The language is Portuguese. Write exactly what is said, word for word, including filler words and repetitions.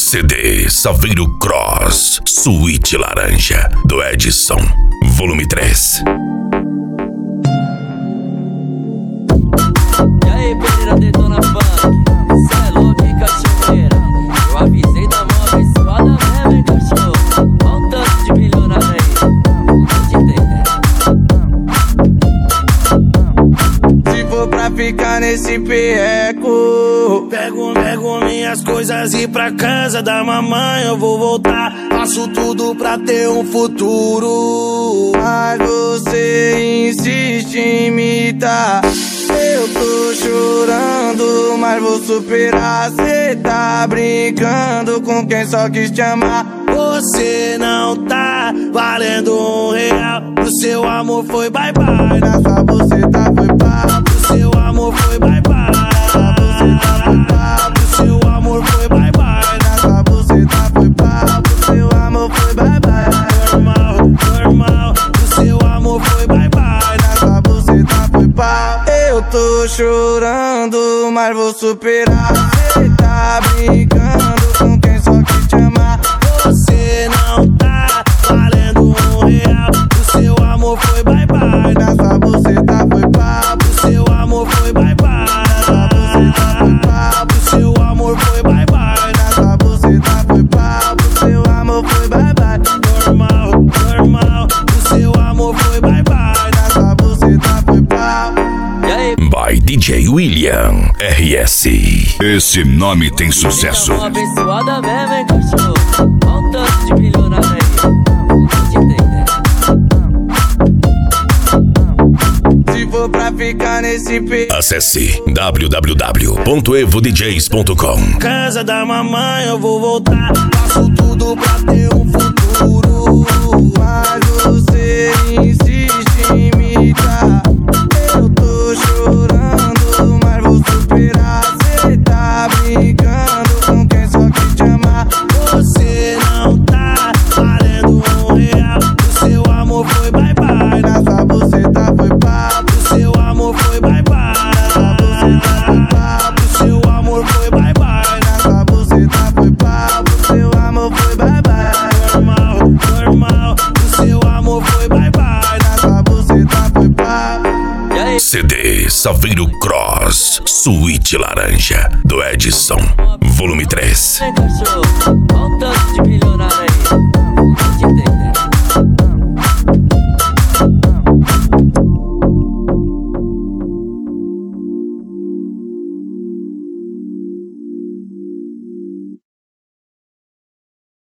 C D Saveiro Cross, Suíte Laranja, do Edson, volume três. E aí, Pereira Detona Funk, cê é louco, hein, cachoeira? Eu avisei da mão abençoada mesmo, hein, cachorro? Olha um tanto de milionário aí, não tô te entendendo. Se for pra ficar nesse perreco, Pego, pego minhas coisas e pra casa da mamãe eu vou voltar. Faço tudo pra ter um futuro, mas você insiste em imitar. Eu tô chorando, mas vou superar. Cê tá brincando com quem só quis te amar. Você não tá valendo um real. O seu amor foi bye bye. Na sua buceta foi papo. O seu amor foi bye bye. O seu amor foi bye bye. Na sua buceta foi papo. O seu amor foi bye bye. Normal, normal. O seu amor foi bye bye. Na sua buceta foi papo. Eu tô chorando, mas vou superar. Cê tá brincando com quem só quis te amar. Você não tá valendo um real. O seu amor foi bye bye. Na sua buceta foi papo. O seu amor foi bye bye. O seu amor foi bye bye. Na sua buceta foi papo. O seu amor foi bye bye. Normal, normal. O seu amor foi bye bye. Na sua buceta foi papo. E aí, By D J William R S. Esse nome tem sucesso. mão abençoada mesmo, hein, cachorro? Olha um tanto de milionário aí, não tô te entendendo. Se for pra ficar nesse perreco, Acesse w w w ponto evo d js ponto com. Casa da mamãe eu vou voltar. Faço tudo pra ter um futuro, mas você insiste em imitar. Eu tô chorando, mas vou superar. Cê tá brincando com quem só quis te amar. Você não tá valendo um real. O seu amor foi bye bye. Na sua buceta foi papo. O seu amor foi bye bye. O seu amor foi bye bye. Na sua buceta foi papo. O seu amor foi bye bye. Normal, normal. O seu amor foi bye bye. Na sua buceta foi papo. E aí, C D Saveiro Cross, Suíte Laranja, do Edson, volume três. hein, cachorro? Olha um tanto de milionário aí,